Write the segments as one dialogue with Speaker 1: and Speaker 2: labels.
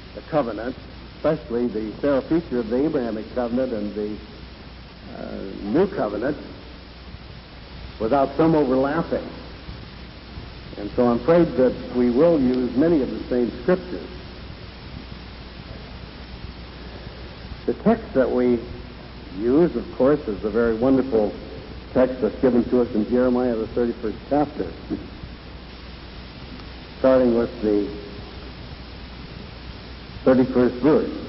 Speaker 1: the covenant, especially the thorough feature of the Abrahamic covenant and the new covenant, without some overlapping. And so I'm afraid that we will use many of the same scriptures. The text that we use, of course, is the very wonderful text that's given to us in Jeremiah, the 31st chapter, starting with the 31st verse.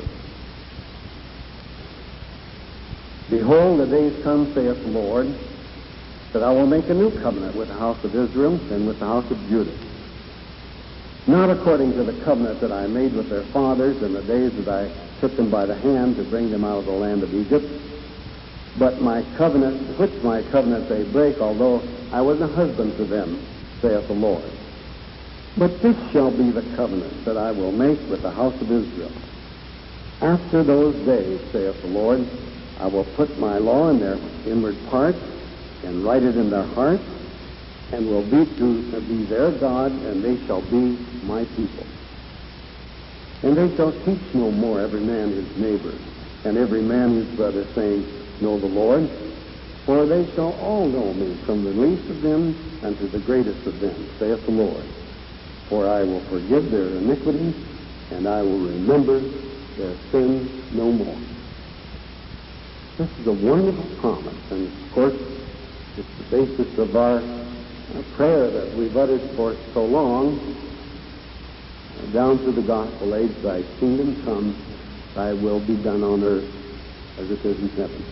Speaker 1: Behold, the days come, saith the Lord, that I will make a new covenant with the house of Israel and with the house of Judah. Not according to the covenant that I made with their fathers in the days that I took them by the hand to bring them out of the land of Egypt, but my covenant, which my covenant they break, although I was a husband to them, saith the Lord. But this shall be the covenant that I will make with the house of Israel. After those days, saith the Lord, I will put my law in their inward parts, and write it in their hearts, and will be their God, and they shall be my people. And they shall teach no more every man his neighbor, and every man his brother, saying, Know the Lord, for they shall all know me, from the least of them unto the greatest of them, saith the Lord. For I will forgive their iniquities, and I will remember their sins no more. This is a wonderful promise, and of course, it's the basis of our prayer that we've uttered for so long, down through the gospel age, thy kingdom come, thy will be done on earth as it is in heaven.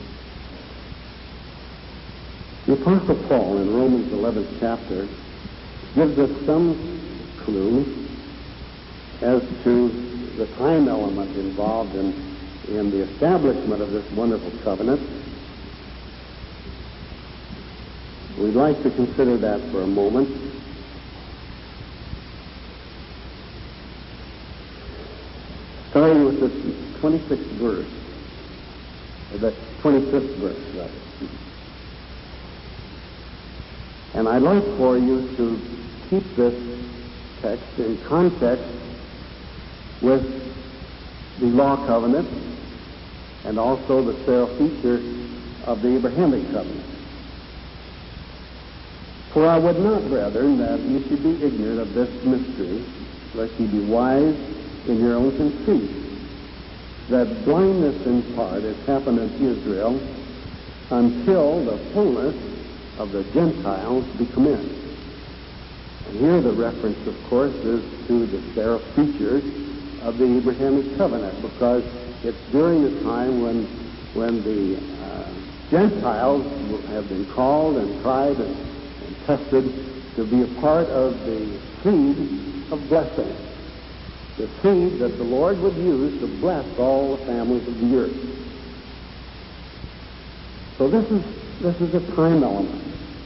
Speaker 1: The Apostle Paul in Romans 11th chapter gives us some clue as to the time element involved in the establishment of this wonderful covenant. We'd like to consider that for a moment. Starting with the 26th verse, or the 25th verse, rather. And I'd like for you to keep this text in context with the law covenant and also the thorough feature of the Abrahamic covenant. For I would not, brethren, that ye should be ignorant of this mystery, lest ye be wise in your own conceit, that blindness in part has happened in Israel until the fullness of the Gentiles be come in. And here the reference, of course, is to the thorough features of the Abrahamic covenant, because it's during the time when the Gentiles have been called and tried and tested to be a part of the seed of blessing, the seed that the Lord would use to bless all the families of the earth. So this is a time element.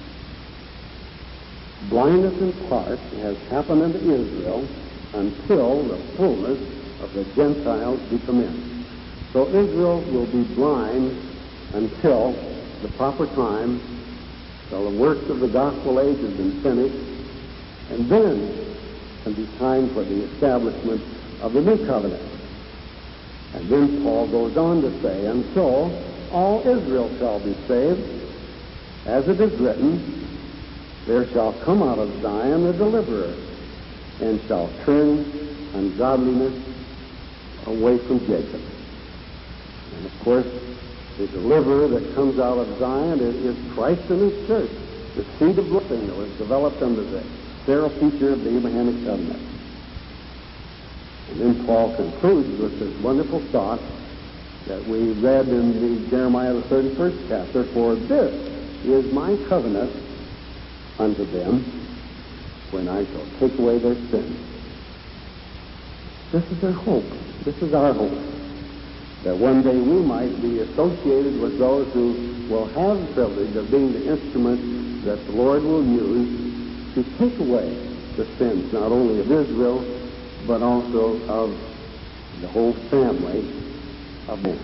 Speaker 1: Blindness in part has happened unto Israel until the fullness of the Gentiles be come in. So Israel will be blind until the proper time, till the works of the gospel age has been finished, and then can be time for the establishment of the new covenant. And then Paul goes on to say, and so all Israel shall be saved, as it is written, there shall come out of Zion a deliverer, and shall turn ungodliness away from Jacob. And of course, the deliverer that comes out of Zion is Christ and his church, the seed of blessing that was developed under the thorough feature of the Abrahamic covenant. And then Paul concludes with this wonderful thought that we read in the Jeremiah the 31st chapter, for this is my covenant unto them when I shall take away their sins. This is their hope. This is our hope, that one day we might be associated with those who will have the privilege of being the instrument that the Lord will use to take away the sins not only of Israel, but also of the whole family of man.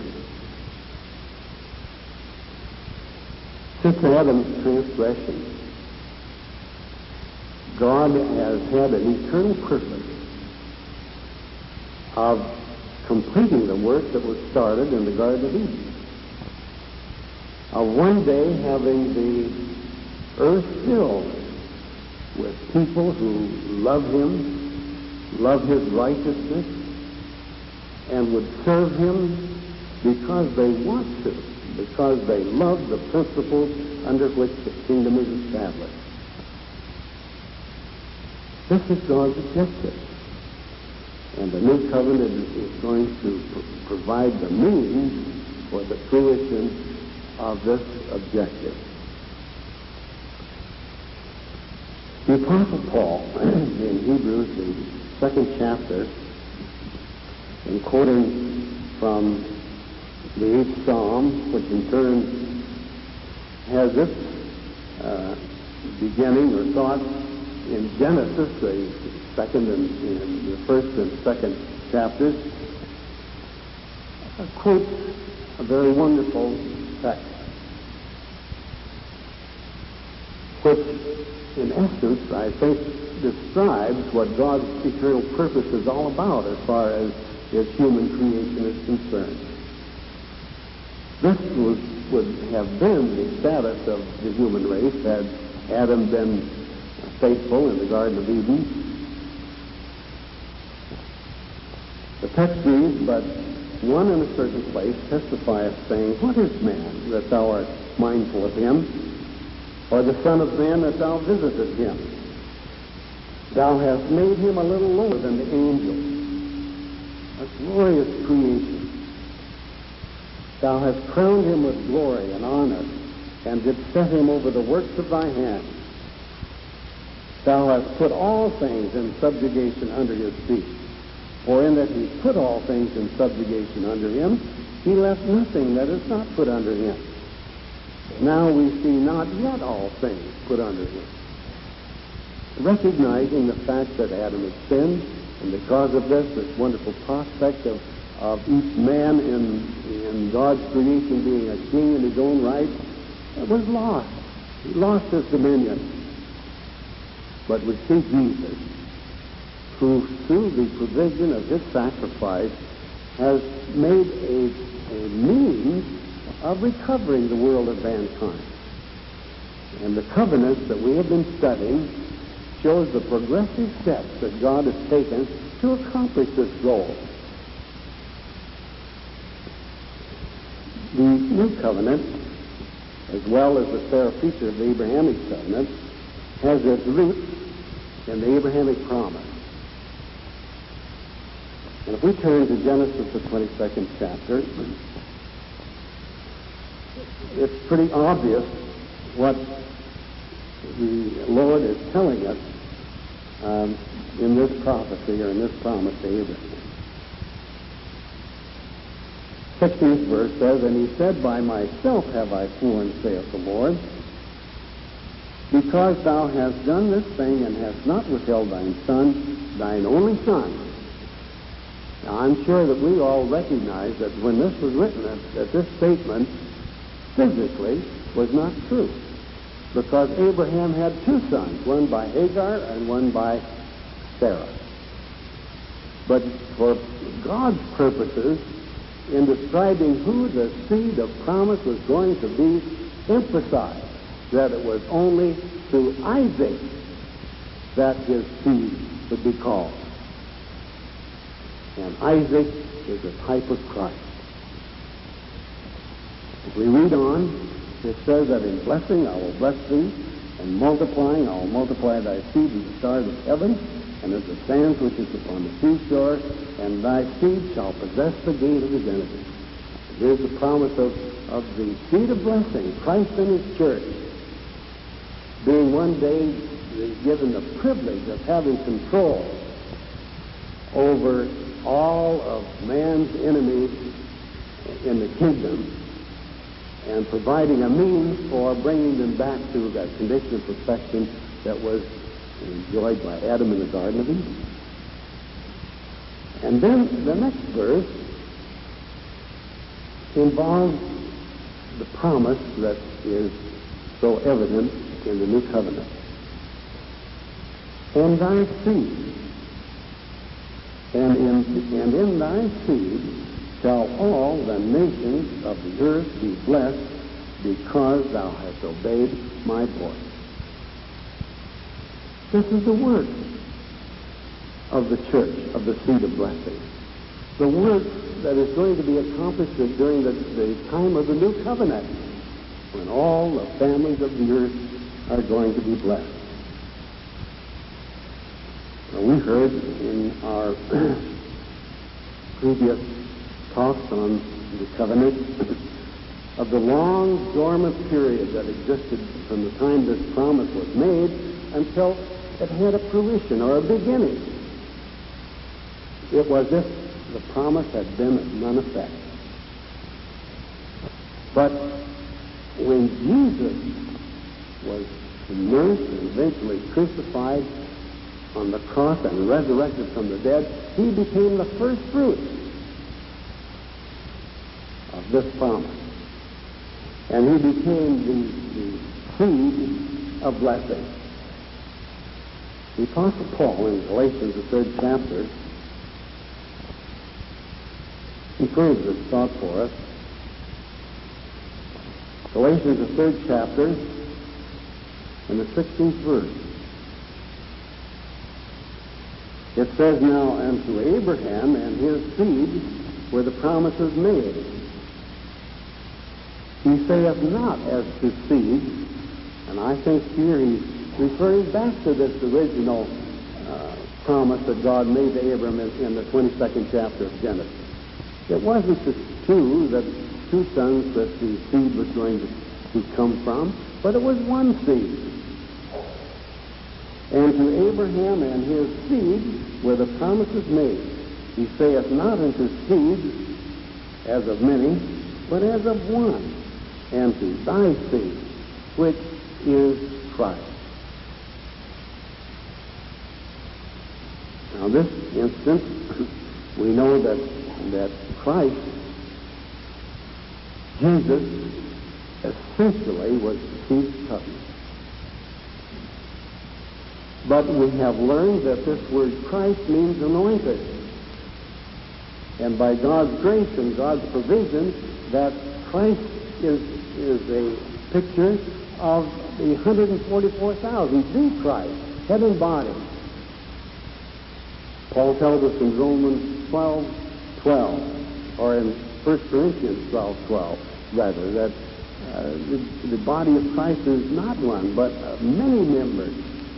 Speaker 1: Since Adam's transgression, God has had an eternal purpose of completing the work that was started in the Garden of Eden. Of one day having the earth filled with people who love him, love his righteousness, and would serve him because they want to, because they love the principles under which the kingdom is established. This is God's objective. And the new covenant is going to provide the means for the fruition of this objective. The Apostle Paul, in Hebrews, the 2nd chapter, in quoting from the 8th Psalm, which in turn has its beginning or thought in Genesis, the second and the first and second chapters, quotes a very wonderful text, which in essence, I think, describes what God's eternal purpose is all about as far as his human creation is concerned. This would have been the status of the human race had Adam been faithful in the Garden of Eden. The text reads, "But one in a certain place testifieth, saying, What is man, that thou art mindful of him? Or the son of man, that thou visitest him? Thou hast made him a little lower than the angels, a glorious creation. Thou hast crowned him with glory and honor, and didst set him over the works of thy hands. Thou hast put all things in subjugation under his feet. For in that he put all things in subjugation under him, he left nothing that is not put under him. Now we see not yet all things put under him." Recognizing the fact that Adam had sinned, and because of this wonderful prospect of each man in God's creation being a king in his own right, it was lost. He lost his dominion. But we see Jesus, who through the provision of his sacrifice has made a means of recovering the world of mankind. And the covenants that we have been studying shows the progressive steps that God has taken to accomplish this goal. The new covenant, as well as the third feature of the Abrahamic covenant, has its roots in the Abrahamic promise. And if we turn to Genesis, the 22nd chapter, it's pretty obvious what the Lord is telling us in this prophecy or in this promise to Abraham. 16th verse says, "And he said, By myself have I sworn, saith the Lord, because thou hast done this thing and hast not withheld thine son, thine only son." Now, I'm sure that we all recognize that when this was written, that this statement physically was not true, because Abraham had two sons, one by Hagar and one by Sarah. But for God's purposes, in describing who the seed of promise was going to be, emphasized that it was only through Isaac that his seed would be called. And Isaac is a type of Christ. If we read on, it says that in blessing I will bless thee, and multiplying I will multiply thy seed as the stars of heaven, and as the sands which is upon the seashore, and thy seed shall possess the gate of his enemies. Here's the promise of the seed of blessing, Christ and his church, being one day given the privilege of having control over all of man's enemies in the kingdom, and providing a means for bringing them back to that condition of perfection that was enjoyed by Adam in the Garden of Eden. And then the next verse involves the promise that is so evident in the new covenant. "And thy seed, and in thy seed all the nations of the earth be blessed, because thou hast obeyed my voice. This is the work of the church, of the seed of blessing. The work that is going to be accomplished during the time of the new covenant, when all the families of the earth are going to be blessed. Now, we heard in our previous talks on the covenant of the long dormant period that existed from the time this promise was made until it had a fruition or a beginning. It was as if the promise had been of none effect. But when Jesus was immersed and eventually crucified on the cross and resurrected from the dead, he became the first fruit of this promise. And he became the seed of blessing. The Apostle Paul in Galatians, the 3rd chapter, confirms this thought for us. Galatians, the 3rd chapter, and the 16th verse. It says, now unto Abraham and his seed were the promises made. He saith not as to seed, and I think here he's referring back to this original promise that God made to Abraham in the 22nd chapter of Genesis. It wasn't the two sons that the seed was going to come from, but it was one seed. And to Abraham and his seed were the promises made. He saith not unto seed as of many, but as of one, and to thy seed, which is Christ. Now, this instance, we know that Christ, Jesus, essentially was the seed covenant. But we have learned that this word Christ means anointed. And by God's grace and God's provision, that Christ is a picture of the 144,000, the Christ, head and body. Paul tells us in Romans 12:12, or in 1 Corinthians 12:12, rather, that the body of Christ is not one, but many members.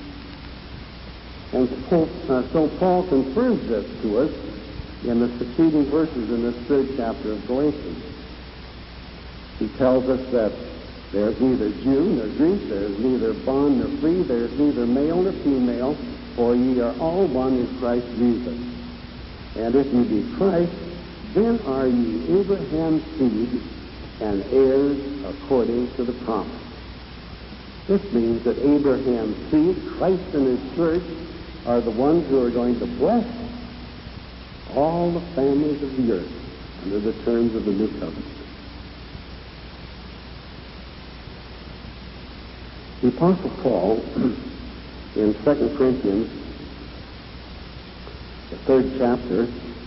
Speaker 1: And so Paul confirms this to us in the succeeding verses in this 3rd chapter of Galatians. He tells us that there's neither Jew nor Greek, there's neither bond nor free, there's neither male nor female, for ye are all one in Christ Jesus. And if ye be Christ, then are ye Abraham's seed and heirs according to the promise. This means that Abraham's seed, Christ and his church, are the ones who are going to bless all the families of the earth under the terms of the new covenant. The Apostle Paul, in 2 Corinthians, the 3rd chapter,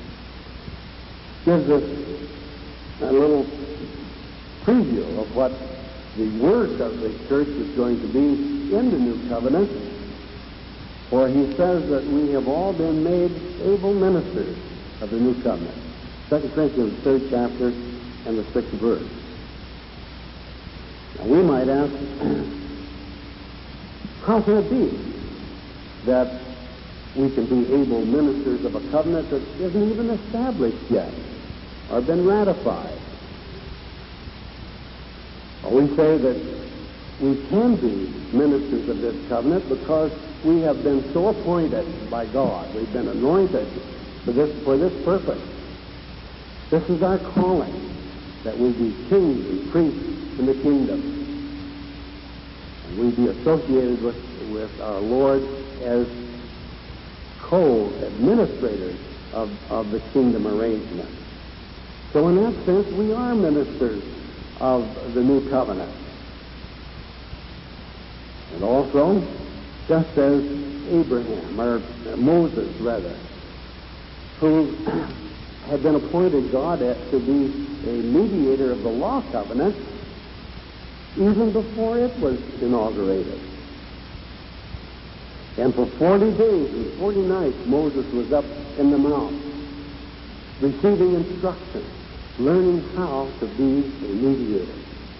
Speaker 1: gives us a little preview of what the work of the church is going to be in the new covenant, for he says that we have all been made able ministers of the new covenant. 2 Corinthians, 3rd chapter, and the 6th verse. Now, we might ask, how can it be that we can be able ministers of a covenant that isn't even established yet or been ratified? Well, we say that we can be ministers of this covenant because we have been so appointed by God. We've been anointed for this purpose. This is our calling, that we be kings and priests in the kingdom. And we be associated with our Lord as co-administrators of the kingdom arrangement. So in that sense, we are ministers of the new covenant. And also, just as Abraham, or Moses rather, who had been appointed God to be a mediator of the law covenant even before it was inaugurated. And for 40 days and 40 nights, Moses was up in the mount, receiving instruction, learning how to be a mediator.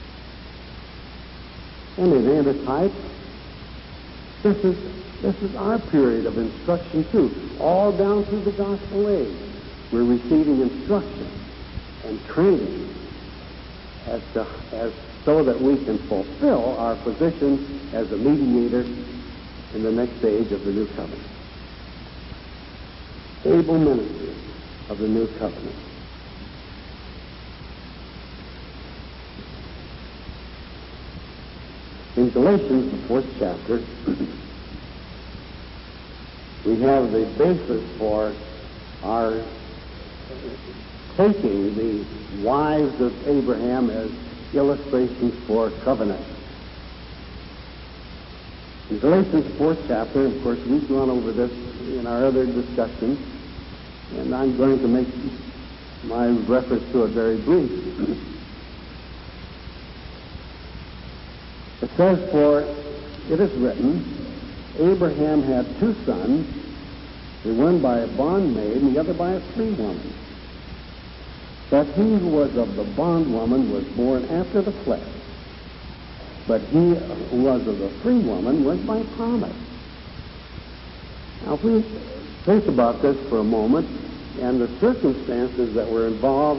Speaker 1: And in antitype, this is our period of instruction too. All down through the gospel age, we're receiving instruction and training as so that we can fulfill our position as a mediator in the next age of the new covenant. Able ministers of the new covenant. In Galatians, the 4th chapter, we have the basis for our taking the wives of Abraham as illustrations for covenant. In Galatians 4th chapter, of course, we've gone over this in our other discussions, and I'm going to make my reference to it very brief. It says, "For it is written, Abraham had two sons, the one by a bondmaid and the other by a free woman. But he who was of the bondwoman was born after the flesh, but he who was of the free woman was by promise." Now, if we think about this for a moment, and the circumstances that were involved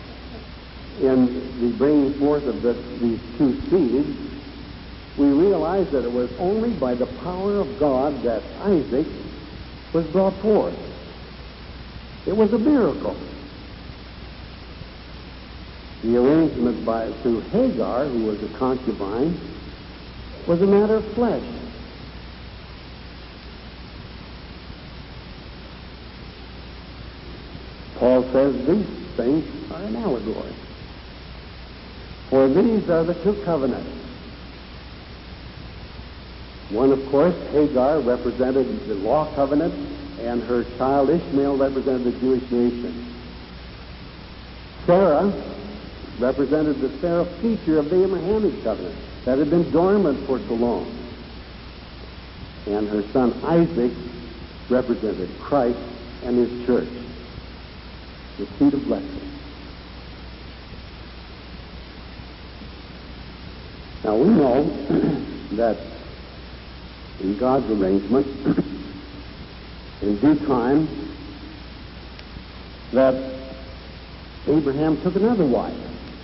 Speaker 1: in the bringing forth of these two seeds, we realize that it was only by the power of God that Isaac was brought forth. It was a miracle. The arrangement through Hagar, who was a concubine, was a matter of flesh. Paul says these things are an allegory. For these are the two covenants. One, of course, Hagar, represented the law covenant, and her child Ishmael represented the Jewish nation. Sarah represented the seraph feature of the Abrahamic covenant that had been dormant for so long. And her son Isaac represented Christ and his church, the seed of blessing. Now we know that in God's arrangement, in due time, that Abraham took another wife.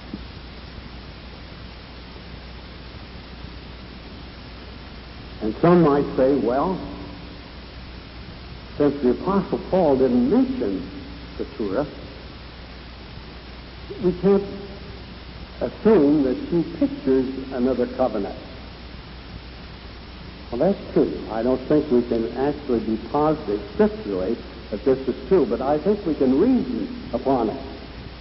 Speaker 1: And some might say, well, since the Apostle Paul didn't mention Keturah, we can't assume that she pictures another covenant. Well, that's true. I don't think we can actually be positive scripturally that this is true, but I think we can reason upon it.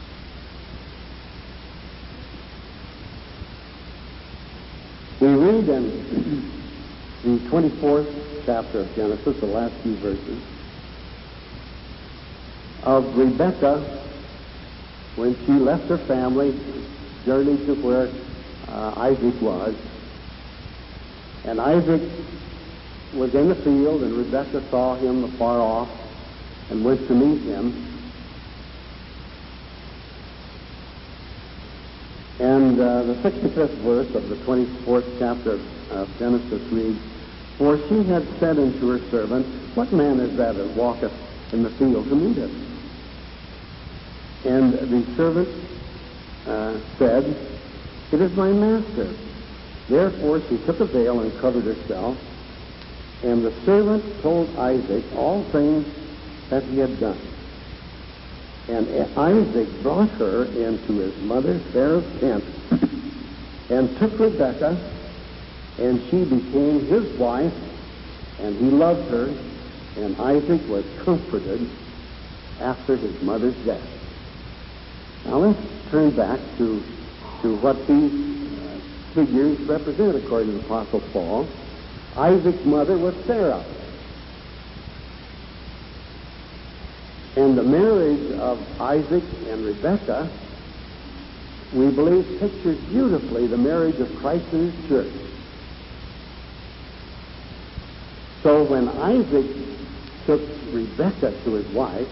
Speaker 1: We read in the 24th chapter of Genesis, the last few verses, of Rebekah when she left her family, journeyed to where Isaac was. And Isaac was in the field, and Rebekah saw him afar off and went to meet him. And the 65th verse of the 24th chapter of Genesis reads, "For she had said unto her servant, What man is that walketh in the field to meet us? And the servant said, It is my master. Therefore she took a veil and covered herself. And the servant told Isaac all things that he had done. And Isaac brought her into his mother Sarah's tent, and took Rebekah, and she became his wife, and he loved her, and Isaac was comforted after his mother's death." Now let's turn back to what these figures represent according to the Apostle Paul. Isaac's mother was Sarah. And the marriage of Isaac and Rebekah, we believe, pictures beautifully the marriage of Christ and his church. So when Isaac took Rebekah to his wife,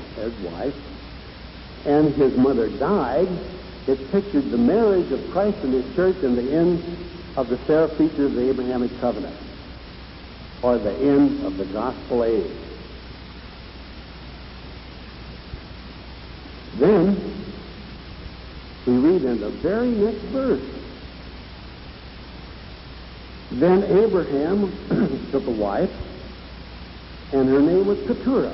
Speaker 1: and his mother died, it pictured the marriage of Christ and his church and the end of the seraph feature of the Abrahamic covenant, or the end of the gospel age. Then we read in the very next verse, then Abraham took a wife, and her name was Keturah.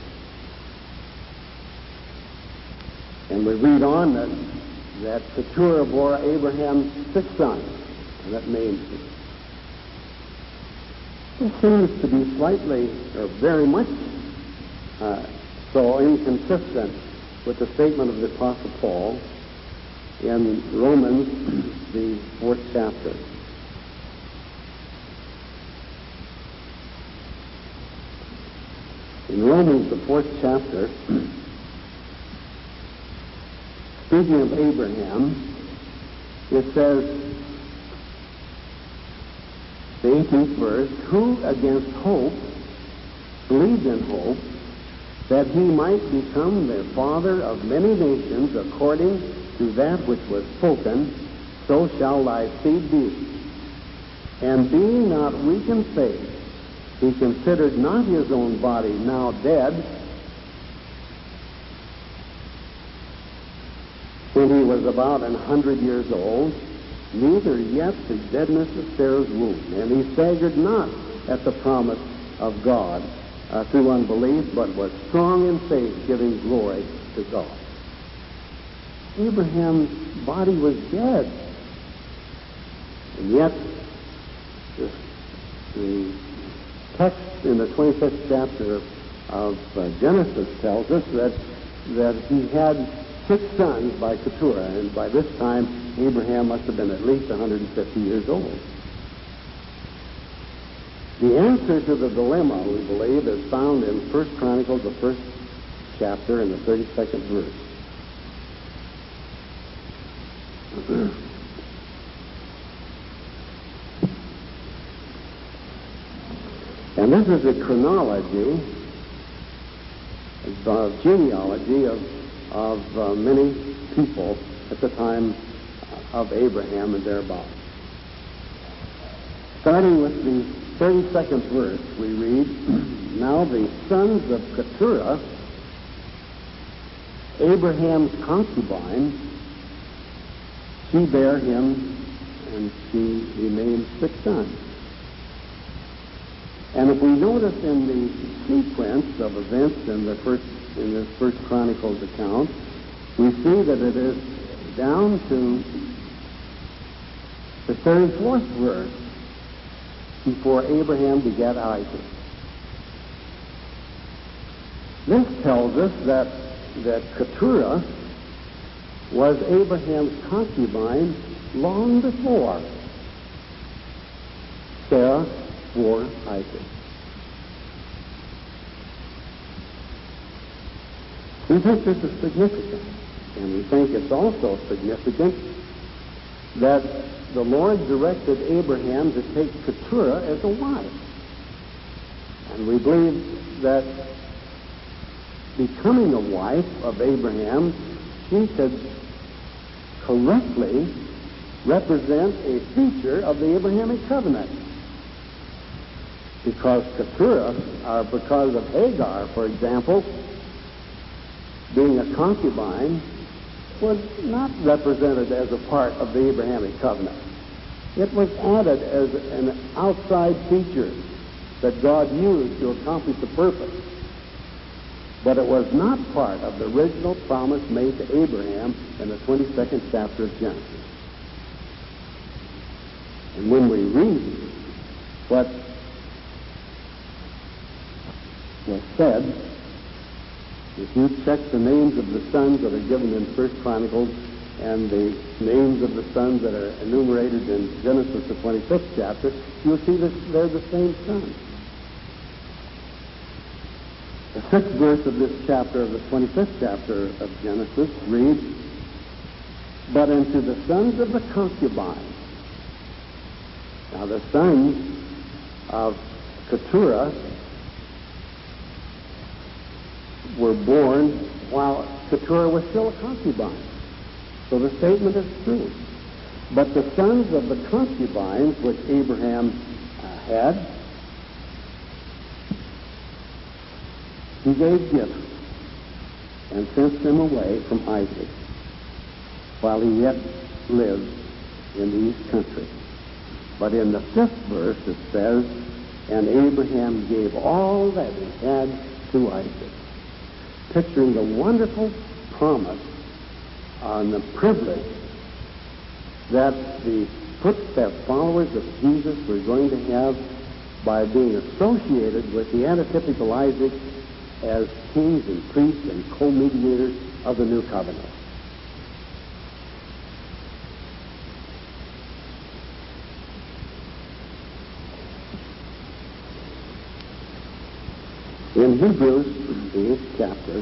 Speaker 1: And we read on that Keturah bore Abraham 6 sons, and that names it. This seems to be slightly, or very much, so inconsistent with the statement of the Apostle Paul in Romans, the 4th chapter. In Romans, the 4th chapter, speaking of Abraham, it says, the 18th verse, who against hope believed in hope, that he might become the father of many nations, according to that which was spoken, so shall thy seed be. And being not weak in faith, he considered not his own body now dead, when he was about 100 years old, neither yet the deadness of Sarah's womb. And he staggered not at the promise of God through unbelief, but was strong in faith, giving glory to God. Abraham's body was dead. And yet, the text in the 25th chapter of Genesis tells us that he had 6 sons by Keturah, and by this time Abraham must have been at least 150 years old. The answer to the dilemma, we believe, is found in 1 Chronicles, the 1st chapter, and the 32nd verse. And this is a chronology, a genealogy of many people at the time of Abraham and thereabouts. Starting with the 32nd verse, we read, now the sons of Keturah, Abraham's concubine, she bare him, and he named 6 sons. And if we notice in the sequence of events in this First Chronicles account, we see that it is down to the 34th verse before Abraham begat Isaac. This tells us that Keturah was Abraham's concubine long before Sarah bore Isaac. We think this is significant, and we think it's also significant that the Lord directed Abraham to take Keturah as a wife. And we believe that becoming a wife of Abraham, she could correctly represent a feature of the Abrahamic covenant. Because Keturah, or because of Hagar, for example, being a concubine, was not represented as a part of the Abrahamic covenant. It was added as an outside feature that God used to accomplish the purpose. But it was not part of the original promise made to Abraham in the 22nd chapter of Genesis. And when we read what was said, if you check the names of the sons that are given in 1 Chronicles and the names of the sons that are enumerated in Genesis, the 25th chapter, you'll see that they're the same sons. The 6th verse of this chapter, of the 25th chapter of Genesis, reads, "But unto the sons of the concubine." Now the sons of Keturah were born while Keturah was still a concubine. So the statement is true. But the sons of the concubines which Abraham had, he gave gifts and sent them away from Isaac while he yet lived in the east country. But in the 5th verse it says, "And Abraham gave all that he had to Isaac," picturing the wonderful promise and the privilege that the footstep followers of Jesus were going to have by being associated with the antitypical Isaac as kings and priests and co-mediators of the new covenant. In Hebrews, the 8th chapter,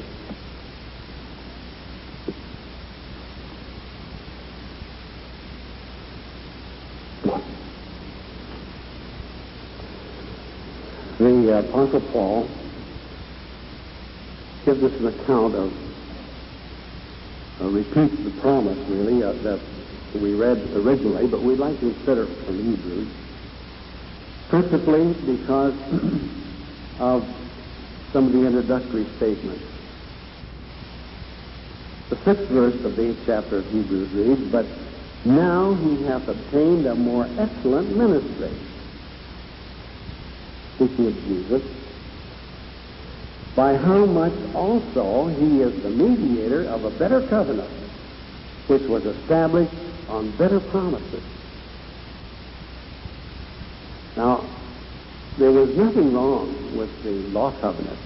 Speaker 1: the Apostle Paul gives us an account of, repeats the promise, really, that we read originally, but we'd like to consider from Hebrews, principally because of some of the introductory statements. The 6th verse of the 8th chapter of Hebrews reads, "But now he hath obtained a more excellent ministry," speaking of Jesus, "by how much also he is the mediator of a better covenant, which was established on better promises." Now, there was nothing wrong with the law covenant.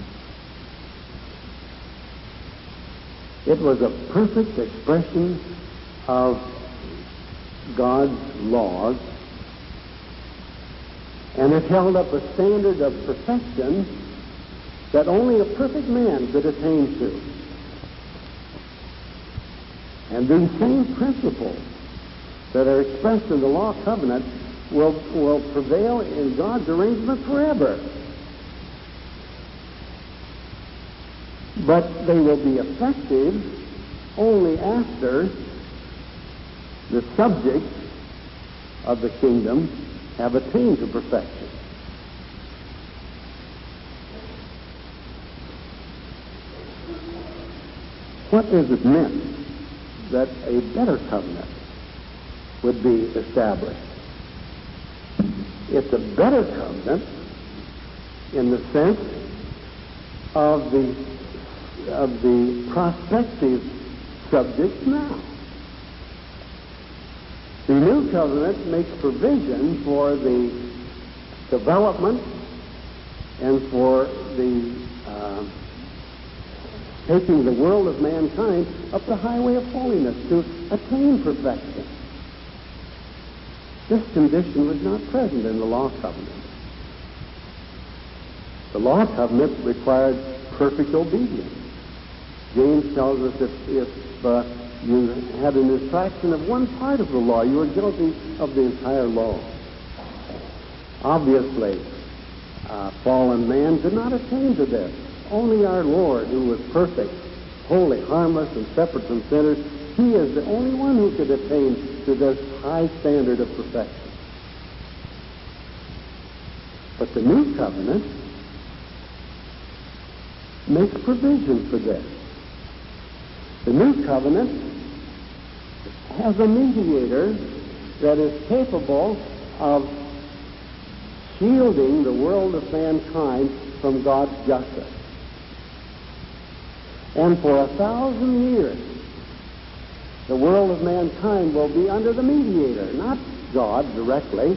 Speaker 1: It was a perfect expression of God's laws, and it held up a standard of perfection that only a perfect man could attain to. And these same principles that are expressed in the law covenant will prevail in God's arrangement forever. But they will be effective only after the subjects of the kingdom have attained to perfection. What is it meant that a better covenant would be established? It's a better covenant in the sense of the prospective subjects now. The new covenant makes provision for the development and for the taking the world of mankind up the highway of holiness to attain perfection. This condition was not present in the law covenant. The law covenant required perfect obedience. James tells us if you had an infraction of one part of the law, you were guilty of the entire law. Obviously, fallen man could not attain to this. Only our Lord, who was perfect, holy, harmless, and separate from sinners, he is the only one who could attain to this high standard of perfection. But the new covenant makes provision for this. The new covenant has a mediator that is capable of shielding the world of mankind from God's justice. And for 1,000 years, the world of mankind will be under the mediator, not God directly,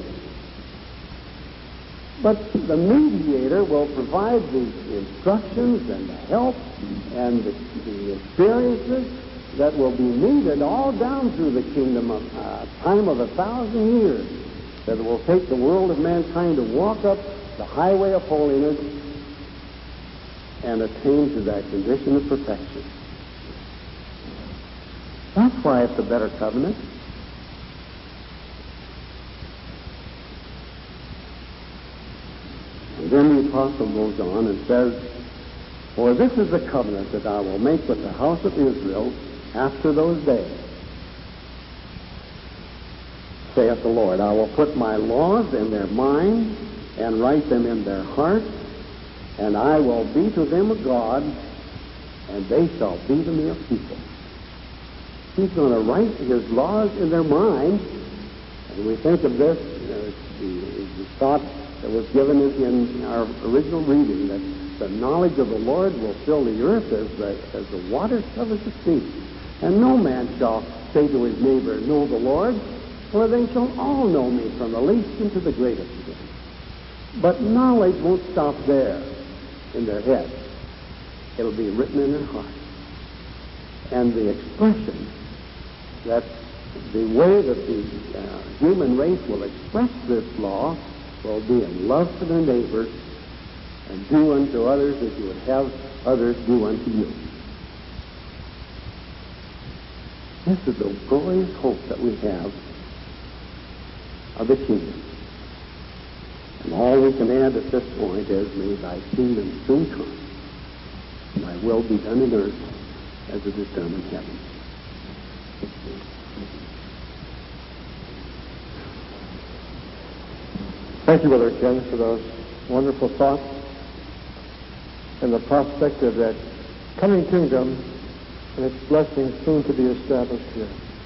Speaker 1: but the mediator will provide the instructions and the help and the experiences that will be needed all down through the kingdom of time of 1,000 years, that will take the world of mankind to walk up the highway of holiness and attain to that condition of perfection. That's why it's a better covenant. And then the apostle goes on and says, "For this is the covenant that I will make with the house of Israel after those days, saith the Lord. I will put my laws in their minds and write them in their hearts, and I will be to them a God, and they shall be to me a people." He's going to write his laws in their minds. And we think of this, the thought that was given in our original reading, that the knowledge of the Lord will fill the earth as the waters cover the sea. And no man shall say to his neighbor, "Know the Lord," for they shall all know me, from the least into the greatest. But knowledge won't stop there in their head. It'll be written in their heart. And the expression, that the way that the human race will express this law will be in love for their neighbors, and do unto others as you would have others do unto you. This is the glorious hope that we have of the kingdom. And all we can add at this point is, "May thy kingdom soon come, and thy will be done in earth as it is done in heaven."
Speaker 2: Thank you, Brother Ken, for those wonderful thoughts and the prospect of that coming kingdom and its blessings soon to be established here.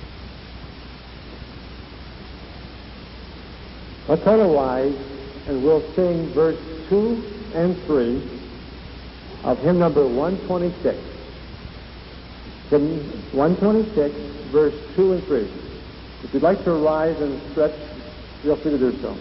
Speaker 2: Let's all arise and we'll sing verse 2 and 3 of hymn number 126. Hymn 126, verse 2 and 3. If you'd like to rise and stretch, feel free to do so.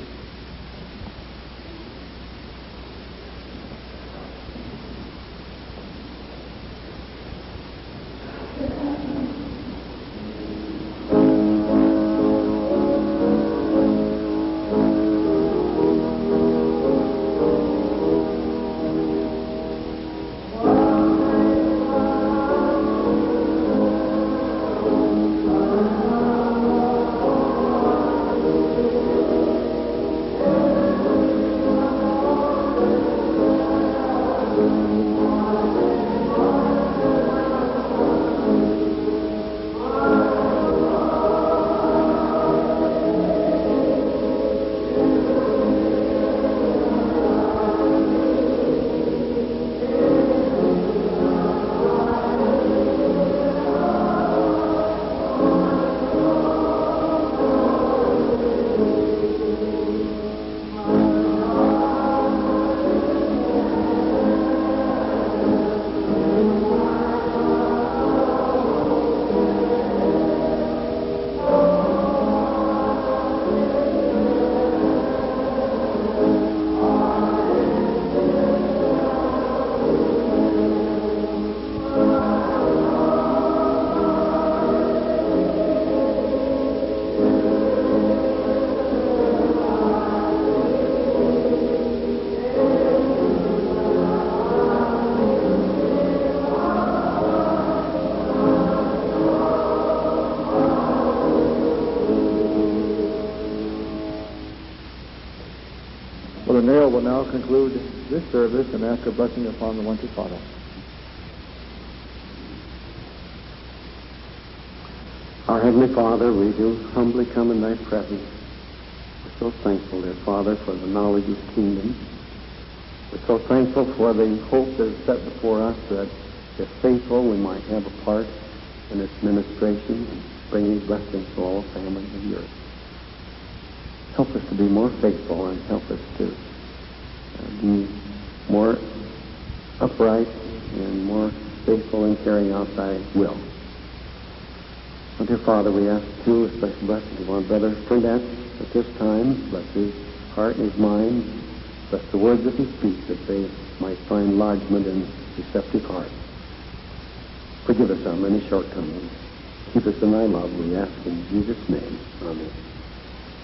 Speaker 2: Brother Nail will now conclude this service and ask a blessing upon the one to follow.
Speaker 1: Our Heavenly Father, we do humbly come in thy presence. We're so thankful, dear Father, for the knowledge of the kingdom. We're so thankful for the hope that is set before us, that if faithful, we might have a part in its ministration and bringing blessings to all families of the earth. Help us to be more faithful and help us to be more upright and more faithful in carrying out thy will. Oh, dear Father, we ask too a special blessing upon Brother Purnett at this time. Bless his heart and his mind. Bless the words that he speaks, that they might find lodgment in receptive hearts. Forgive us our many shortcomings. Keep us in thy love, we ask in Jesus' name. Amen.